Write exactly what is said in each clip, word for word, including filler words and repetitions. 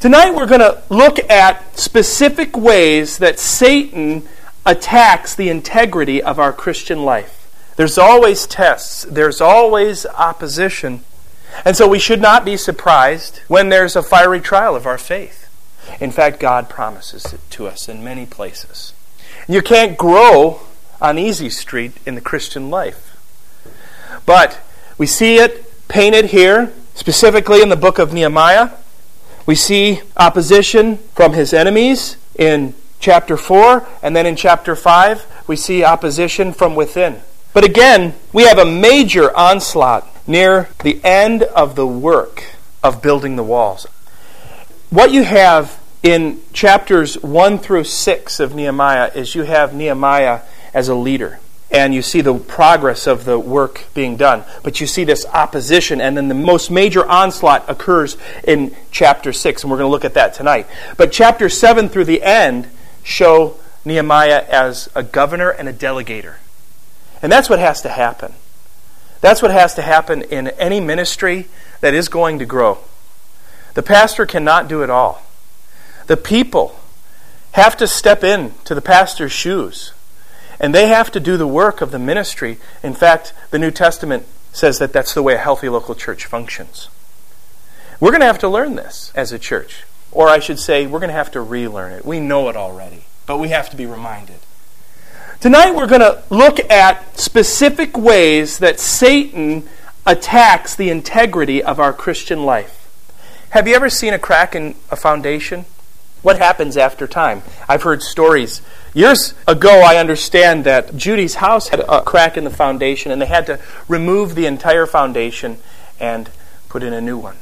Tonight we're going to look at specific ways that Satan attacks the integrity of our Christian life. There's always tests. There's always opposition. And so we should not be surprised when there's a fiery trial of our faith. In fact, God promises it to us in many places. You can't grow on easy street in the Christian life. But we see it painted here, specifically in the book of Nehemiah. We see opposition from his enemies in chapter four, and then in chapter five, we see opposition from within. But again, we have a major onslaught near the end of the work of building the walls. What you have in chapters one through six of Nehemiah is you have Nehemiah as a leader. And you see the progress of the work being done. But you see this opposition, and then the most major onslaught occurs in chapter six, and we're going to look at that tonight. But chapter seven through the end show Nehemiah as a governor and a delegator. And that's what has to happen. That's what has to happen in any ministry that is going to grow. The pastor cannot do it all. The people have to step in to the pastor's shoes. And they have to do the work of the ministry. In fact, the New Testament says that that's the way a healthy local church functions. We're going to have to learn this as a church. Or I should say, we're going to have to relearn it. We know it already, but we have to be reminded. Tonight we're going to look at specific ways that Satan attacks the integrity of our Christian life. Have you ever seen a crack in a foundation? What happens after time? I've heard stories. Years ago, I understand that Judy's house had a crack in the foundation, and they had to remove the entire foundation and put in a new one.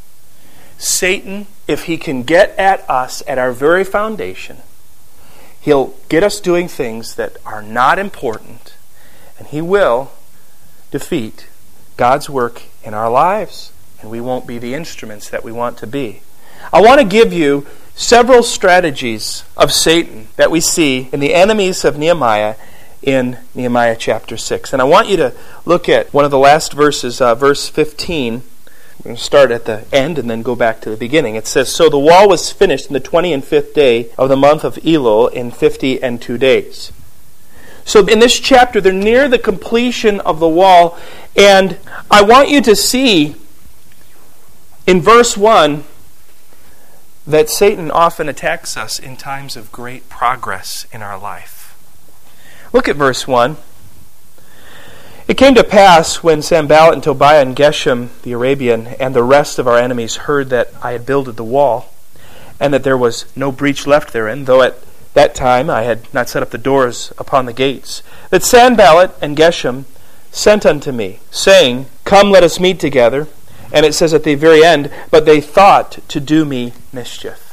Satan, if he can get at us at our very foundation, he'll get us doing things that are not important, and he will defeat God's work in our lives, and we won't be the instruments that we want to be. I want to give you several strategies of Satan that we see in the enemies of Nehemiah in Nehemiah chapter six. And I want you to look at one of the last verses, uh, verse fifteen. We're going to start at the end and then go back to the beginning. It says, "So the wall was finished in the twenty and fifth day of the month of Elul in fifty and two days." So in this chapter, they're near the completion of the wall. And I want you to see in verse one that Satan often attacks us in times of great progress in our life. Look at verse one. "It came to pass when Sanballat and Tobiah and Geshem the Arabian and the rest of our enemies heard that I had builded the wall, and that there was no breach left therein, though at that time I had not set up the doors upon the gates, that Sanballat and Geshem sent unto me, saying, Come, let us meet together. And it says at the very end, but they thought to do me mischief."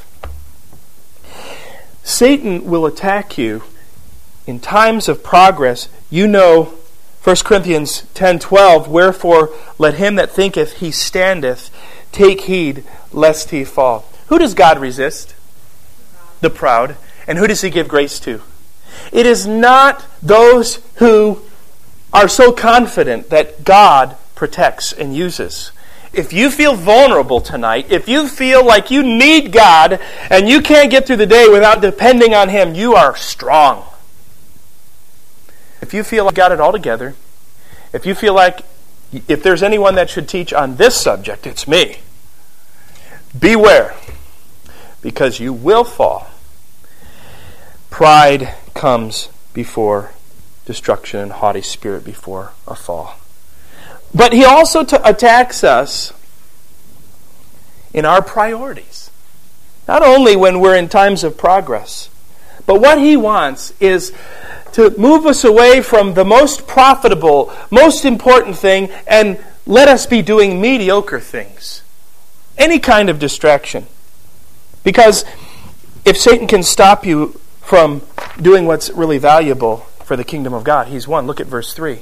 Satan will attack you in times of progress. You know First Corinthians ten twelve, "Wherefore let him that thinketh he standeth take heed lest he fall." Who does God resist? The proud. And who does he give grace to? It is not those who are so confident that God protects and uses. If you feel vulnerable tonight, if you feel like you need God and you can't get through the day without depending on him, you are strong. If you feel like you got it all together, if you feel like if there's anyone that should teach on this subject, it's me. Beware, because you will fall. Pride comes before destruction and haughty spirit before a fall. But he also t- attacks us in our priorities. Not only when we're in times of progress, but what he wants is to move us away from the most profitable, most important thing and let us be doing mediocre things. Any kind of distraction. Because if Satan can stop you from doing what's really valuable for the kingdom of God, he's won. Look at verse three.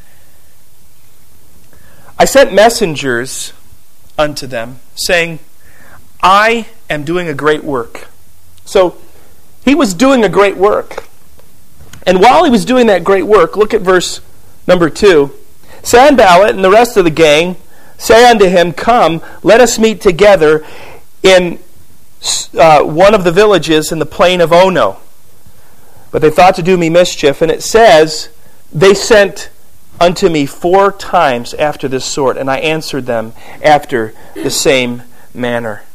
"I sent messengers unto them, saying, I am doing a great work." So, he was doing a great work. And while he was doing that great work, look at verse number two. "Sanballat and the rest of the gang say unto him, Come, let us meet together in uh, one of the villages in the plain of Ono. But they thought to do me mischief, and it says, they sent unto me four times after this sort, and I answered them after the same manner.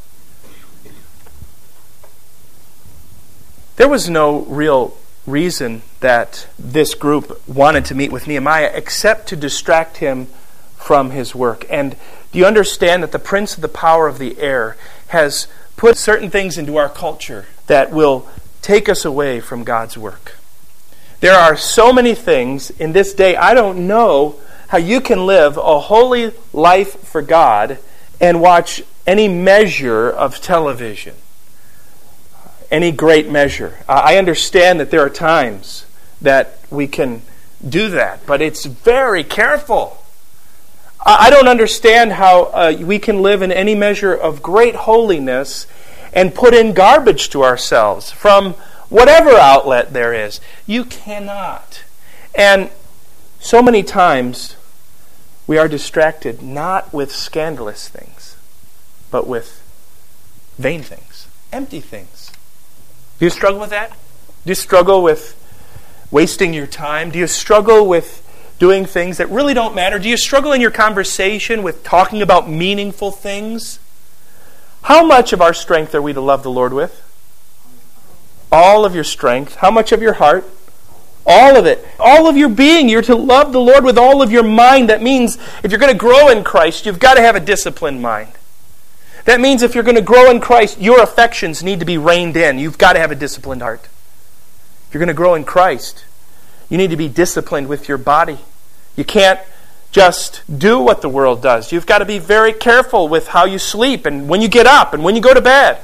There was no real reason that this group wanted to meet with Nehemiah except to distract him from his work. And do you understand that the prince of the power of the air has put certain things into our culture that will take us away from God's work? There are so many things in this day. I don't know how you can live a holy life for God and watch any measure of television, any great measure. I understand that there are times that we can do that, but it's very careful. I don't understand how uh, we can live in any measure of great holiness and put in garbage to ourselves from whatever outlet there is. You cannot. And so many times we are distracted not with scandalous things, but with vain things, empty things. Do you struggle with that? Do you struggle with wasting your time? Do you struggle with doing things that really don't matter? Do you struggle in your conversation with talking about meaningful things? How much of our strength are we to love the Lord with? All of your strength. How much of your heart? All of it. All of your being. You're to love the Lord with all of your mind. That means if you're going to grow in Christ, you've got to have a disciplined mind. That means if you're going to grow in Christ, your affections need to be reined in. You've got to have a disciplined heart. If you're going to grow in Christ, you need to be disciplined with your body. You can't just do what the world does. You've got to be very careful with how you sleep and when you get up and when you go to bed.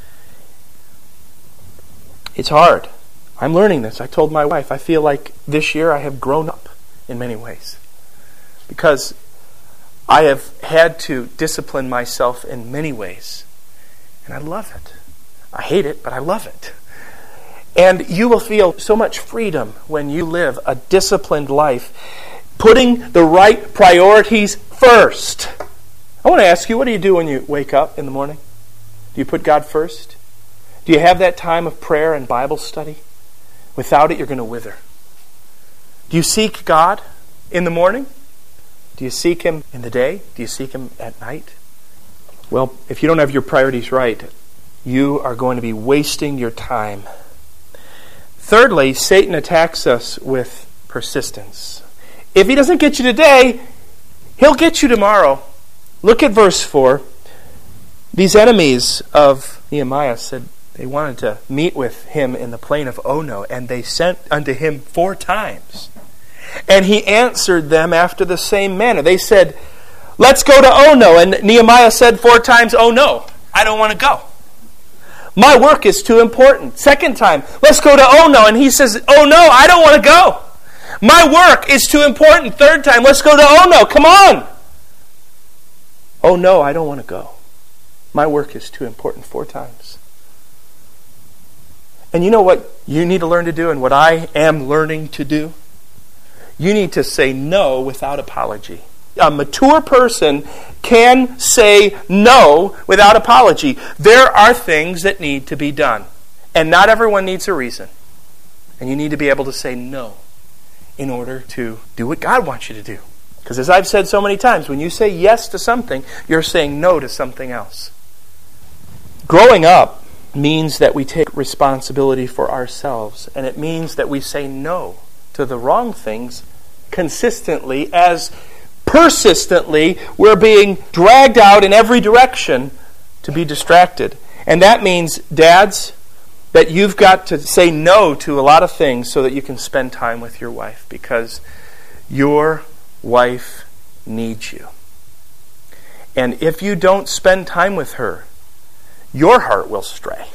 It's hard. I'm learning this. I told my wife, I feel like this year I have grown up in many ways. Because I have had to discipline myself in many ways. And I love it. I hate it, but I love it. And you will feel so much freedom when you live a disciplined life, putting the right priorities first. I want to ask you, what do you do when you wake up in the morning? Do you put God first? Do you have that time of prayer and Bible study? Without it, you're going to wither. Do you seek God in the morning? Do you seek Him in the day? Do you seek Him at night? Well, if you don't have your priorities right, you are going to be wasting your time. Thirdly, Satan attacks us with persistence. If he doesn't get you today, he'll get you tomorrow. Look at verse four. These enemies of Nehemiah said they wanted to meet with him in the plain of Ono, and they sent unto him four times. And he answered them after the same manner. They said, let's go to Ono. And Nehemiah said four times, oh no, I don't want to go. My work is too important. Second time, let's go to Ono. And he says, oh no, I don't want to go. My work is too important. Third time, let's go to Ono. Come on. Oh no, I don't want to go. My work is too important. Four times. And you know what you need to learn to do and what I am learning to do? You need to say no without apology. A mature person can say no without apology. There are things that need to be done. And not everyone needs a reason. And you need to be able to say no in order to do what God wants you to do. Because as I've said so many times, when you say yes to something, you're saying no to something else. Growing up means that we take responsibility for ourselves. And it means that we say no to the wrong things consistently, as persistently we're being dragged out in every direction to be distracted. And that means, dads, that you've got to say no to a lot of things so that you can spend time with your wife, because your wife needs you. And if you don't spend time with her, your heart will stray.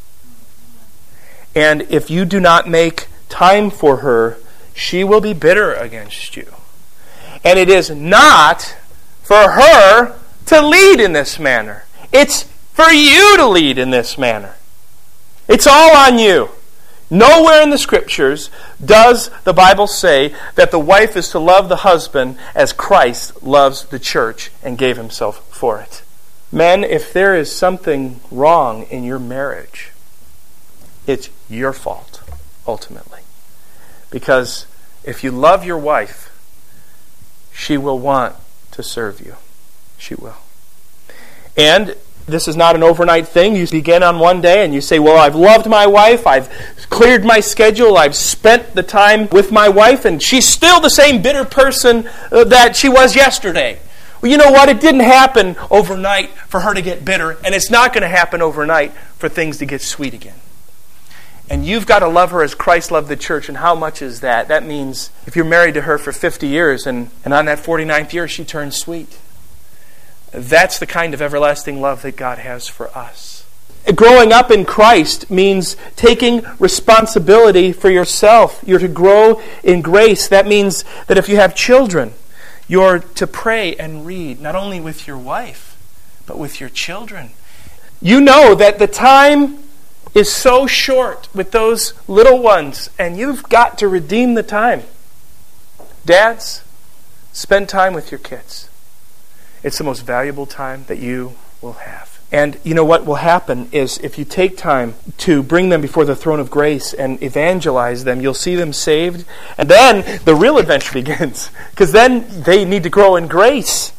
And if you do not make time for her, she will be bitter against you. And it is not for her to lead in this manner. It's for you to lead in this manner. It's all on you. Nowhere in the Scriptures does the Bible say that the wife is to love the husband as Christ loves the church and gave himself for it. Men, if there is something wrong in your marriage, it's your fault, ultimately. Because if you love your wife, she will want to serve you. She will. And this is not an overnight thing. You begin on one day and you say, well, I've loved my wife, I've cleared my schedule, I've spent the time with my wife, and she's still the same bitter person that she was yesterday. Well, you know what? It didn't happen overnight for her to get bitter, and it's not going to happen overnight for things to get sweet again. And you've got to love her as Christ loved the church. And how much is that? That means if you're married to her for fifty years and, and on that forty-ninth year she turns sweet. That's the kind of everlasting love that God has for us. Growing up in Christ means taking responsibility for yourself. You're to grow in grace. That means that if you have children, you're to pray and read, not only with your wife, but with your children. You know that the time is so short with those little ones, and you've got to redeem the time. Dads, spend time with your kids. It's the most valuable time that you will have. And you know what will happen is if you take time to bring them before the throne of grace and evangelize them, you'll see them saved. And then the real adventure begins, because then they need to grow in grace.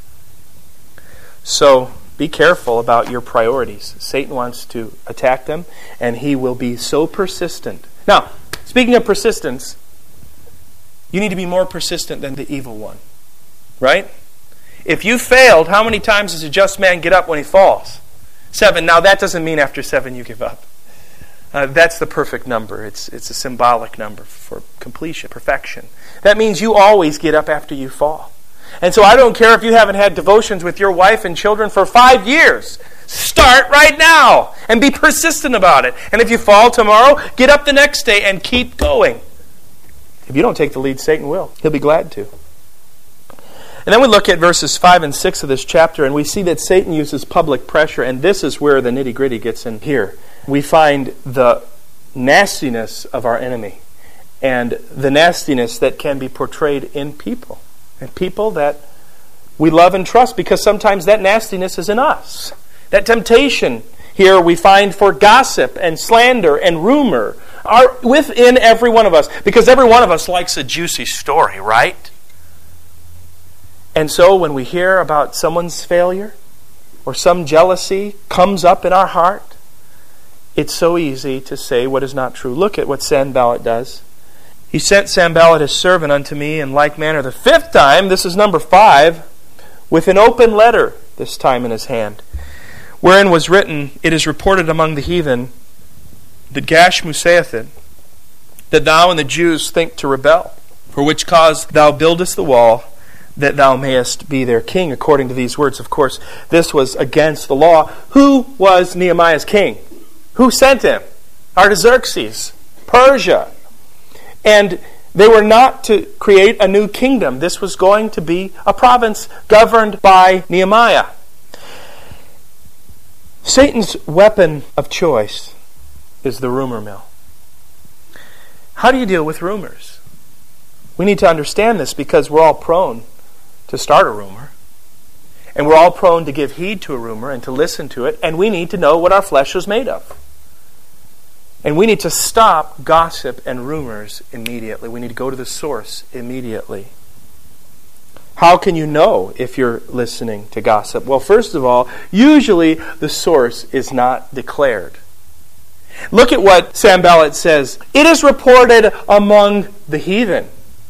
So be careful about your priorities. Satan wants to attack them, and he will be so persistent. Now, speaking of persistence, you need to be more persistent than the evil one. Right? If you failed, how many times does a just man get up when he falls? Seven. Now that doesn't mean after seven you give up. Uh, that's the perfect number. It's it's a symbolic number for completion, perfection. That means you always get up after you fall. And so I don't care if you haven't had devotions with your wife and children for five years. Start right now and be persistent about it. And if you fall tomorrow, get up the next day and keep going. If you don't take the lead, Satan will. He'll be glad to. And then we look at verses five and six of this chapter, and we see that Satan uses public pressure, and this is where the nitty-gritty gets in here. We find the nastiness of our enemy, and the nastiness that can be portrayed in people, and people that we love and trust, because sometimes that nastiness is in us. That temptation here we find for gossip and slander and rumor are within every one of us, because every one of us likes a juicy story, right? And so when we hear about someone's failure or some jealousy comes up in our heart, it's so easy to say what is not true. Look at what Sanballat does. He sent Sanballat his servant unto me in like manner the fifth time, this is number five, with an open letter, this time in his hand, wherein was written, it is reported among the heathen that Gashmu saith it, that thou and the Jews think to rebel, for which cause thou buildest the wall, that thou mayest be their king. According to these words, of course, this was against the law. Who was Nehemiah's king? Who sent him? Artaxerxes, Persia. And they were not to create a new kingdom. This was going to be a province governed by Nehemiah. Satan's weapon of choice is the rumor mill. How do you deal with rumors? We need to understand this because we're all prone to start a rumor. And we're all prone to give heed to a rumor and to listen to it. And we need to know what our flesh is made of. And we need to stop gossip and rumors immediately. We need to go to the source immediately. How can you know if you're listening to gossip? Well, first of all, usually the source is not declared. Look at what Sanballat says. It is reported among the heathen.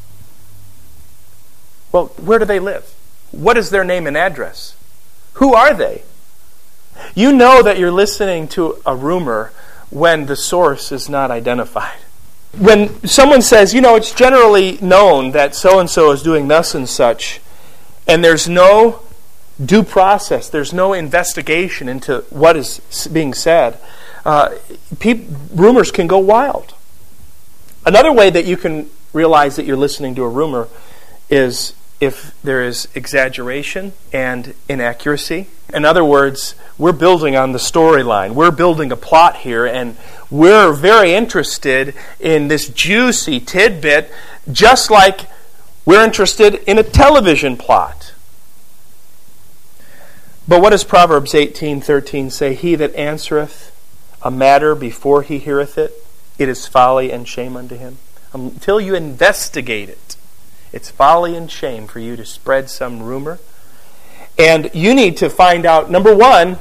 Well, where do they live? What is their name and address? Who are they? You know that you're listening to a rumor when the source is not identified. When someone says, you know, it's generally known that so-and-so is doing thus and such, and there's no due process, there's no investigation into what is being said, uh, pe- rumors can go wild. Another way that you can realize that you're listening to a rumor is if there is exaggeration and inaccuracy. In other words, we're building on the storyline. We're building a plot here, and we're very interested in this juicy tidbit, just like we're interested in a television plot. But what does Proverbs eighteen thirteen say? He that answereth a matter before he heareth it, it is folly and shame unto him. Until you investigate it, it's folly and shame for you to spread some rumor. And you need to find out, number one,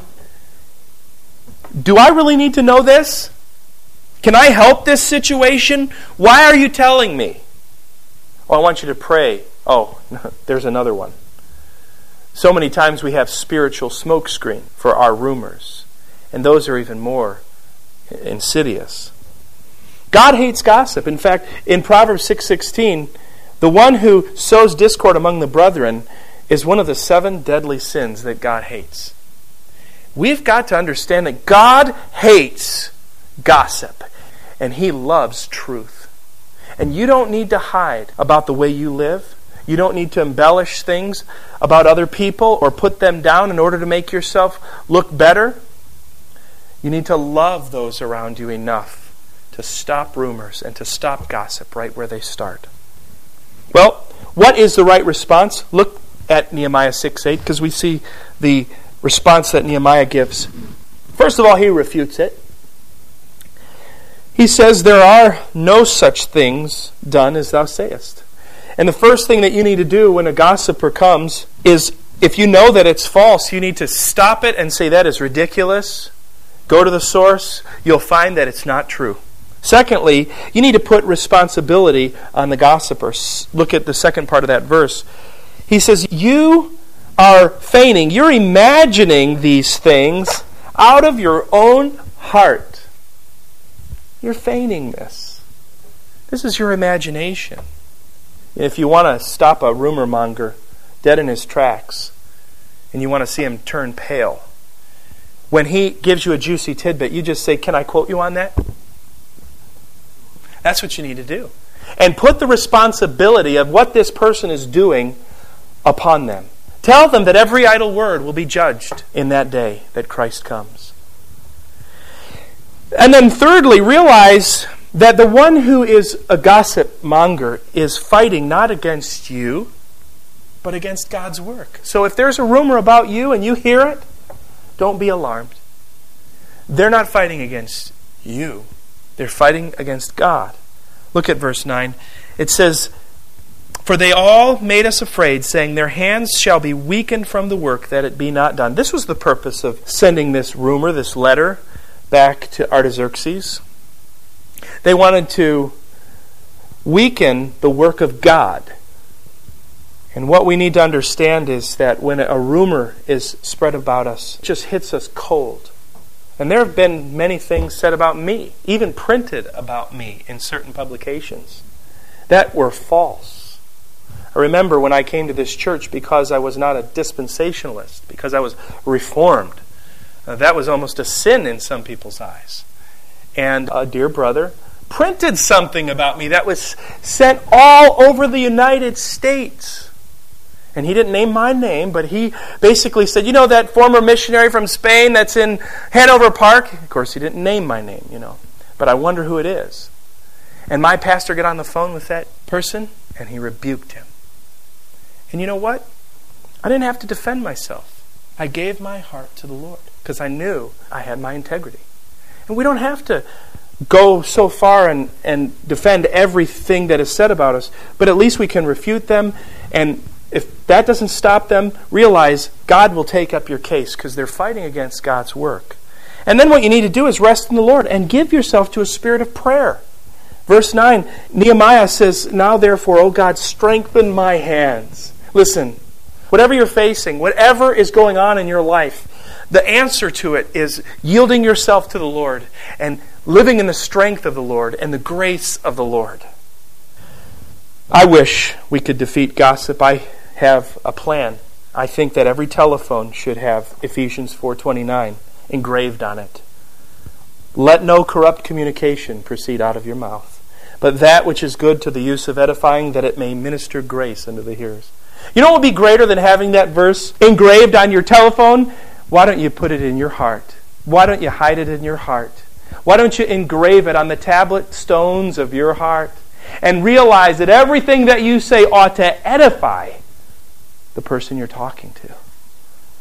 do I really need to know this? Can I help this situation? Why are you telling me? Oh, I want you to pray. Oh, there's another one. So many times we have spiritual smokescreen for our rumors. And those are even more insidious. God hates gossip. In fact, in Proverbs six sixteen, the one who sows discord among the brethren is one of the seven deadly sins that God hates. We've got to understand that God hates gossip, and He loves truth. And you don't need to hide about the way you live. You don't need to embellish things about other people or put them down in order to make yourself look better. You need to love those around you enough to stop rumors and to stop gossip right where they start. Well, what is the right response? Look at Nehemiah six eight, because we see the response that Nehemiah gives. First of all, he refutes it. He says, there are no such things done as thou sayest. And the first thing that you need to do when a gossiper comes is, if you know that it's false, you need to stop it and say, that is ridiculous. Go to the source. You'll find that it's not true. Secondly, you need to put responsibility on the gossiper. Look at the second part of that verse. He says, you are feigning, you're imagining these things out of your own heart. You're feigning this. This is your imagination. If you want to stop a rumor monger dead in his tracks, and you want to see him turn pale, when he gives you a juicy tidbit, you just say, can I quote you on that? That's what you need to do. And put the responsibility of what this person is doing upon them. Tell them that every idle word will be judged in that day that Christ comes. And then thirdly, realize that the one who is a gossip monger is fighting not against you, but against God's work. So if there's a rumor about you and you hear it, don't be alarmed. They're not fighting against you. They're fighting against God. Look at verse nine. It says, for they all made us afraid, saying, their hands shall be weakened from the work, that it be not done. This was the purpose of sending this rumor, this letter, back to Artaxerxes. They wanted to weaken the work of God. And what we need to understand is that when a rumor is spread about us, it just hits us cold. And there have been many things said about me, even printed about me in certain publications, that were false. I remember when I came to this church, because I was not a dispensationalist, because I was reformed, uh, that was almost a sin in some people's eyes. And a dear brother printed something about me that was sent all over the United States. And he didn't name my name, but he basically said, you know that former missionary from Spain that's in Hanover Park? Of course, he didn't name my name, you know. But I wonder who it is. And my pastor got on the phone with that person, and he rebuked him. And you know what? I didn't have to defend myself. I gave my heart to the Lord, because I knew I had my integrity. And we don't have to go so far and, and defend everything that is said about us, but at least we can refute them. And if that doesn't stop them, realize God will take up your case, because they're fighting against God's work. And then what you need to do is rest in the Lord and give yourself to a spirit of prayer. Verse nine, Nehemiah says, now therefore, O God, strengthen my hands. Listen, whatever you're facing, whatever is going on in your life, the answer to it is yielding yourself to the Lord and living in the strength of the Lord and the grace of the Lord. I wish we could defeat gossip. I have a plan. I think that every telephone should have Ephesians four twenty-nine engraved on it. Let no corrupt communication proceed out of your mouth, but that which is good to the use of edifying, that it may minister grace unto the hearers. You know what would be greater than having that verse engraved on your telephone? Why don't you put it in your heart? Why don't you hide it in your heart? Why don't you engrave it on the tablet stones of your heart and realize that everything that you say ought to edify the person you're talking to?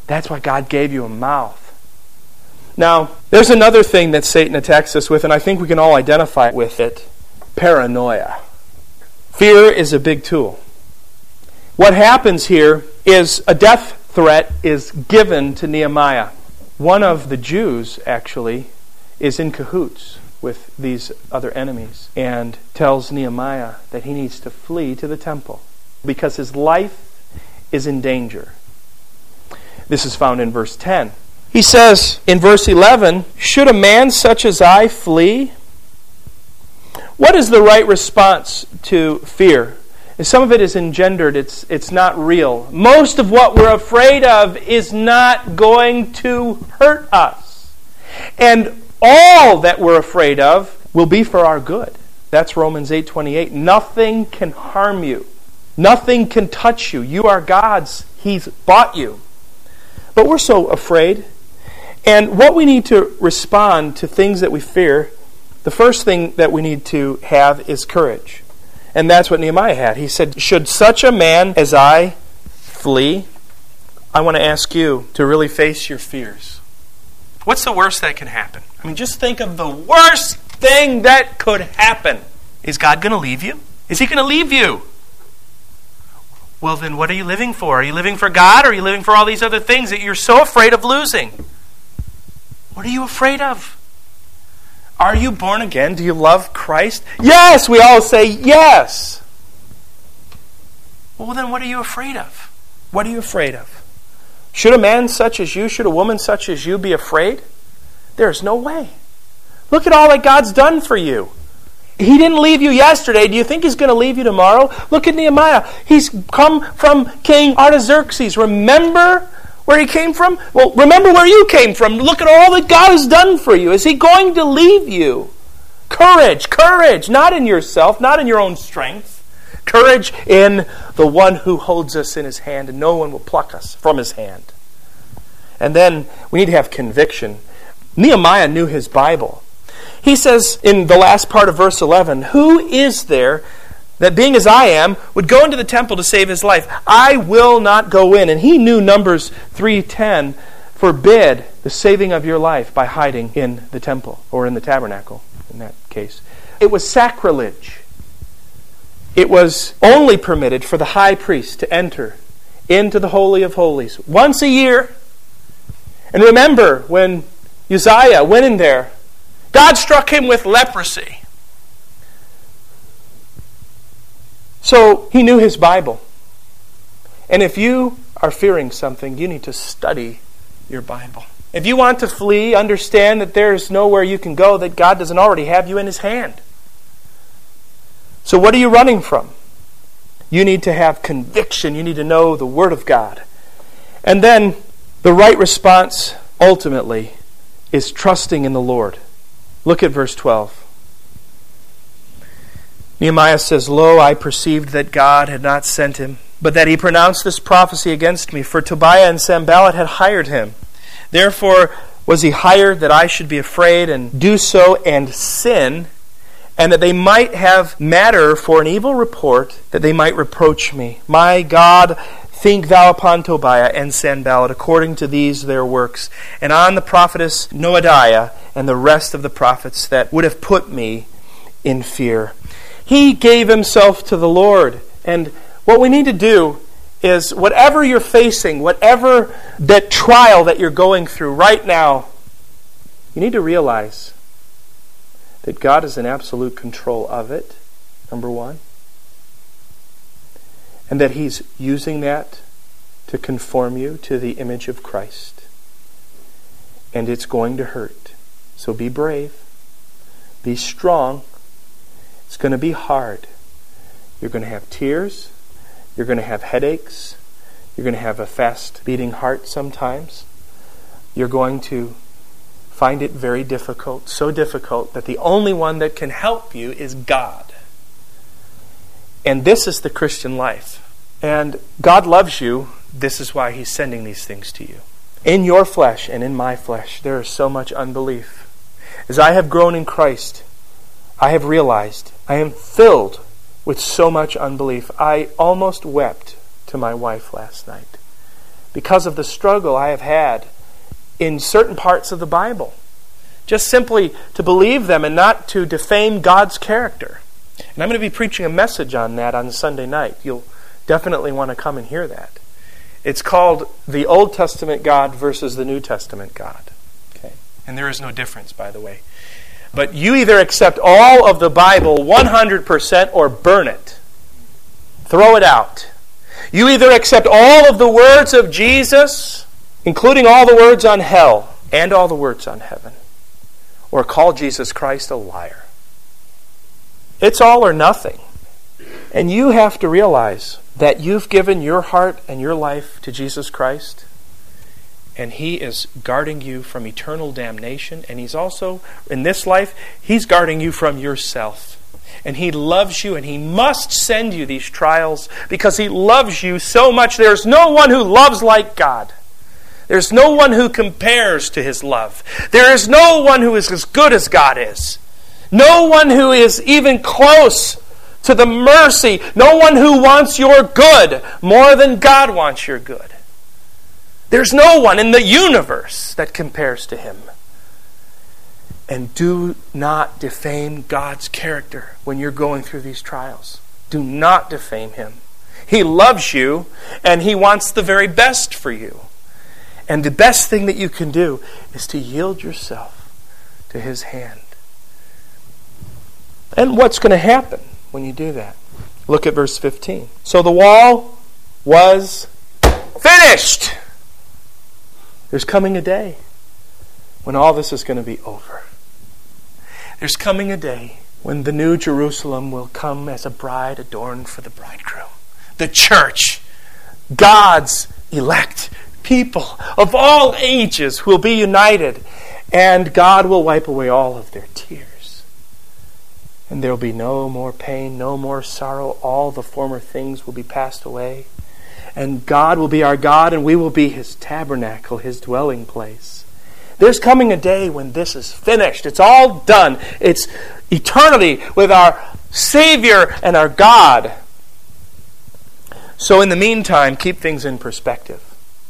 That's why God gave you a mouth. Now, there's another thing that Satan attacks us with, and I think we can all identify with it. Paranoia. Fear is a big tool. What happens here is a death threat is given to Nehemiah. One of the Jews, actually, is in cahoots with these other enemies and tells Nehemiah that he needs to flee to the temple because his life is in danger. This is found in verse ten. He says in verse eleven, "Should a man such as I flee?" What is the right response to fear? And some of it is engendered. It's, it's not real. Most of what we're afraid of is not going to hurt us. And all that we're afraid of will be for our good. That's Romans eight twenty-eight. Nothing can harm you. Nothing can touch you. You are God's. He's bought you. But we're so afraid. And what we need to respond to things that we fear, the first thing that we need to have is courage. And that's what Nehemiah had. He said, "Should such a man as I flee?" I want to ask you to really face your fears. What's the worst that can happen? I mean, just think of the worst thing that could happen. Is God going to leave you? Is He going to leave you? Well, then what are you living for? Are you living for God, or are you living for all these other things that you're so afraid of losing? What are you afraid of? Are you born again? Do you love Christ? Yes, we all say yes. Well, then what are you afraid of? What are you afraid of? Should a man such as you, should a woman such as you be afraid? There's no way. Look at all that God's done for you. He didn't leave you yesterday. Do you think He's going to leave you tomorrow? Look at Nehemiah. He's come from King Artaxerxes. Remember where he came from? Well, remember where you came from. Look at all that God has done for you. Is He going to leave you? Courage, courage, not in yourself, not in your own strength. Courage in the one who holds us in His hand, and no one will pluck us from His hand. And then we need to have conviction. Nehemiah knew his Bible. He says in the last part of verse eleven, "Who is there that being as I am would go into the temple to save his life? I will not go in." And he knew Numbers three ten forbid the saving of your life by hiding in the temple, or in the tabernacle in that case. It was sacrilege. It was only permitted for the high priest to enter into the Holy of Holies once a year. And remember, when Uzziah went in there, God struck him with leprosy. So he knew his Bible. And if you are fearing something, you need to study your Bible. If you want to flee, understand that there's nowhere you can go, that God doesn't already have you in His hand. So what are you running from? You need to have conviction. You need to know the Word of God. And then the right response, ultimately, is trusting in the Lord. Look at verse twelve. Nehemiah says, "Lo, I perceived that God had not sent him, but that he pronounced this prophecy against me, for Tobiah and Sanballat had hired him. Therefore was he hired that I should be afraid and do so and sin, and that they might have matter for an evil report, that they might reproach me. My God, think thou upon Tobiah and Sanballat according to these their works, and on the prophetess Noadiah and the rest of the prophets that would have put me in fear." He gave himself to the Lord. And what we need to do is, whatever you're facing, whatever that trial that you're going through right now, you need to realize that God is in absolute control of it, number one. And that He's using that to conform you to the image of Christ. And it's going to hurt. So be brave. Be strong. It's going to be hard. You're going to have tears. You're going to have headaches. You're going to have a fast beating heart sometimes. You're going to find it very difficult, so difficult that the only one that can help you is God. And this is the Christian life. And God loves you. This is why He's sending these things to you. In your flesh and in my flesh, there is so much unbelief. As I have grown in Christ, I have realized I am filled with so much unbelief. I almost wept to my wife last night because of the struggle I have had in certain parts of the Bible. Just simply to believe them and not to defame God's character. And I'm going to be preaching a message on that on Sunday night. You'll definitely want to come and hear that. It's called the Old Testament God versus the New Testament God. Okay? And there is no difference, by the way. But you either accept all of the Bible one hundred percent or burn it. Throw it out. You either accept all of the words of Jesus, including all the words on hell and all the words on heaven, or call Jesus Christ a liar. It's all or nothing. And you have to realize that you've given your heart and your life to Jesus Christ, and He is guarding you from eternal damnation, and He's also, in this life, He's guarding you from yourself. And He loves you, and He must send you these trials because He loves you so much. There's no one who loves like God. There's no one who compares to His love. There is no one who is as good as God is. No one who is even close to the mercy. No one who wants your good more than God wants your good. There's no one in the universe that compares to Him. And do not defame God's character when you're going through these trials. Do not defame Him. He loves you, and He wants the very best for you. And the best thing that you can do is to yield yourself to His hand. And what's going to happen when you do that? Look at verse fifteen. So the wall was finished. There's coming a day when all this is going to be over. There's coming a day when the new Jerusalem will come as a bride adorned for the bridegroom. The church, God's elect people of all ages will be united, and God will wipe away all of their tears. And there will be no more pain, no more sorrow. All the former things will be passed away. And God will be our God, and we will be His tabernacle, His dwelling place. There's coming a day when this is finished. It's all done. It's eternity with our Savior and our God. So in the meantime, keep things in perspective.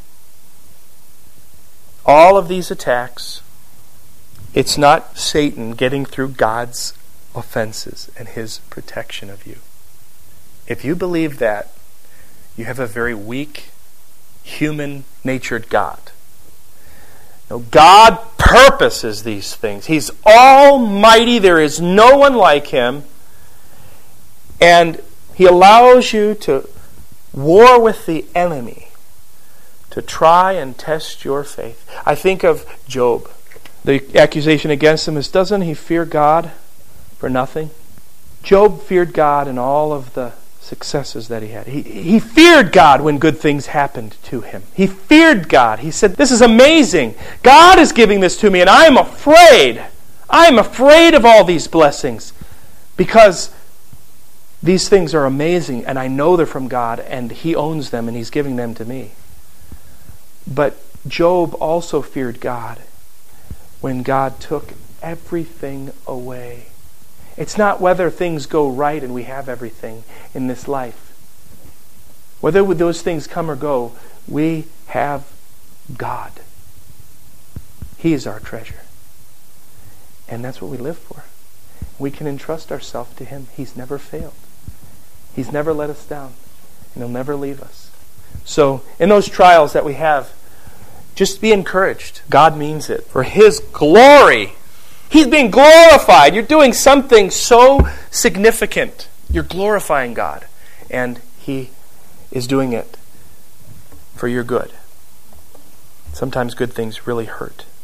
All of these attacks, it's not Satan getting through God's offenses and His protection of you. If you believe that, you have a very weak, human-natured God. No, God purposes these things. He's almighty. There is no one like Him. And He allows you to war with the enemy to try and test your faith. I think of Job. The accusation against him is, doesn't he fear God for nothing? Job feared God in all of the successes that he had. He, he feared God when good things happened to him. He feared God. He said, this is amazing. God is giving this to me, and I'm afraid. I'm afraid of all these blessings because these things are amazing, and I know they're from God, and He owns them, and He's giving them to me. But Job also feared God when God took everything away. It's not whether things go right and we have everything in this life. Whether those things come or go, we have God. He is our treasure. And that's what we live for. We can entrust ourselves to Him. He's never failed. He's never let us down. And He'll never leave us. So, in those trials that we have, just be encouraged. God means it. For His glory. He's being glorified. You're doing something so significant. You're glorifying God. And He is doing it for your good. Sometimes good things really hurt.